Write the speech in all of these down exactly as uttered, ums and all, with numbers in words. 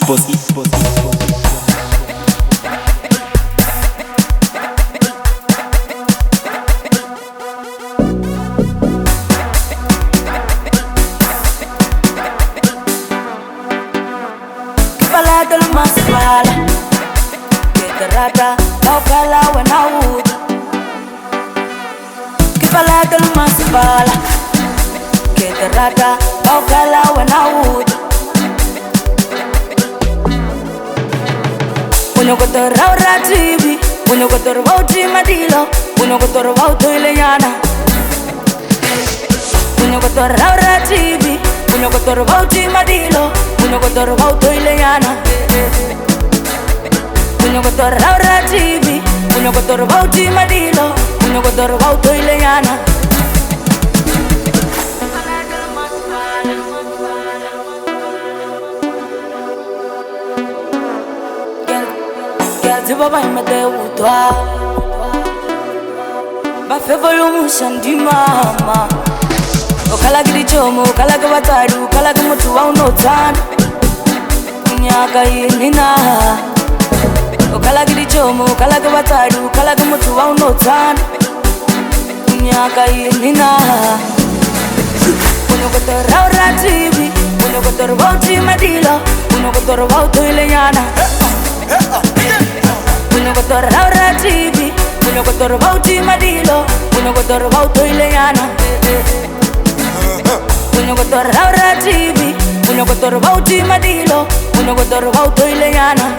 boss, boss. Palado la masbala, que te rata, no cala buena wood. Que palado la masbala, que te rata, no cala buena wood. Uno kotor raura tibi, uno kotor bauti madilo, uno kotor bauti leñana. Uno kotor raura tibi, uno kotor bauti madilo. Uno kotor bauto ileana, uno kotor raura tibi, uno kotor bauti madilo, uno kotor bauto ileana. Gel ziba ba imete utwa, ba fe volume shandi mama. Okala gidi chomo, okala gabatadu, okala gamutu wa unotan. Nyaka yinina. Okala gidi chomo, okala gabatadu, okala gamutu wa unotan. Nyaka yinina. Uno kotor raura tibi, uno kotor bauti madilo, uno kotor bauto ileñana. Uno kotor raura tibi, uno kotor bauti madilo, uno kotor bauto ileñana. Uno kotor raura tibi, uno kotor bauti madilo, uno kotor bauto ileñana.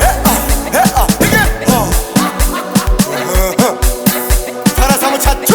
Tara muchacho.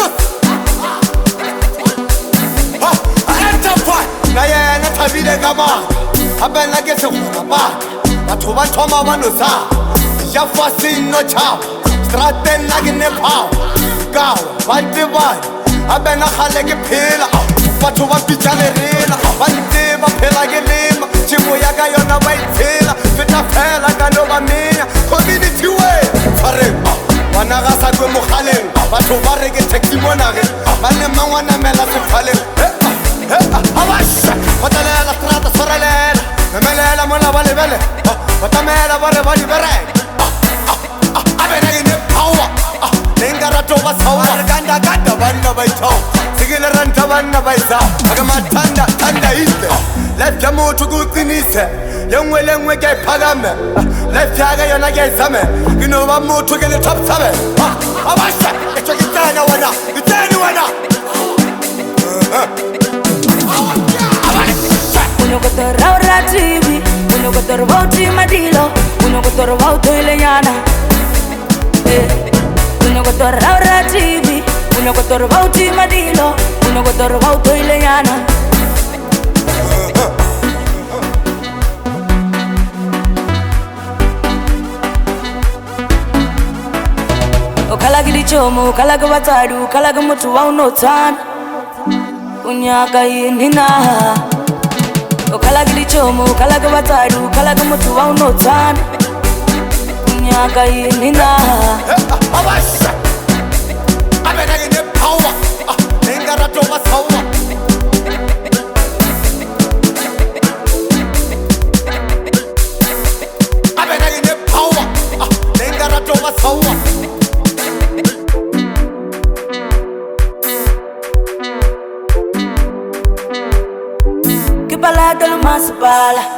Naye na tabile kama abena ke se go ba. Batho ba thoma ba no sa. Ya fasi no cha. Straten na ke ne pa. Ka ba tebana abena khale ke phela. Batho ba pitjane rena ba ntse ba phela ke lema tshimo ya ka yona ba itsela feta phela ka no ba menya community way fare wana ga sa kwe mogaleng batho ba re ke taxi mona ge ba le mangwana mela se phale abasha hotelela strata sorelela memelela mona ba lebele batamela ba re ba di berek abena ke ne power lenga rato ba sawa ganda ganda bana ba itho sigile ranta bana ba isa aga matanda tanda iste life ya motho go qinise yengwe lengwe ke phagame life ya ga yona ke isame kino ba motho ke le top seven abasha ke tsana wana itani wana Uno kotor raura tibi, uno kotor bauti madilo, uno kotor bauto ileñana. Uno kotor raura tibi, uno kotor bauti madilo, uno kotor bauto ileñana. Okala gidi chomo, okala gabatadu, okala gamutu wa unotan. Unyaka yinina. Okala gidi chomo, okala gabatadu, okala gamutu wa unotan. Unyaka yinina. Abasha abena ke ne power lenga rato ba sawa abena ke ne power lenga rato ba sawa Que palado la masbala,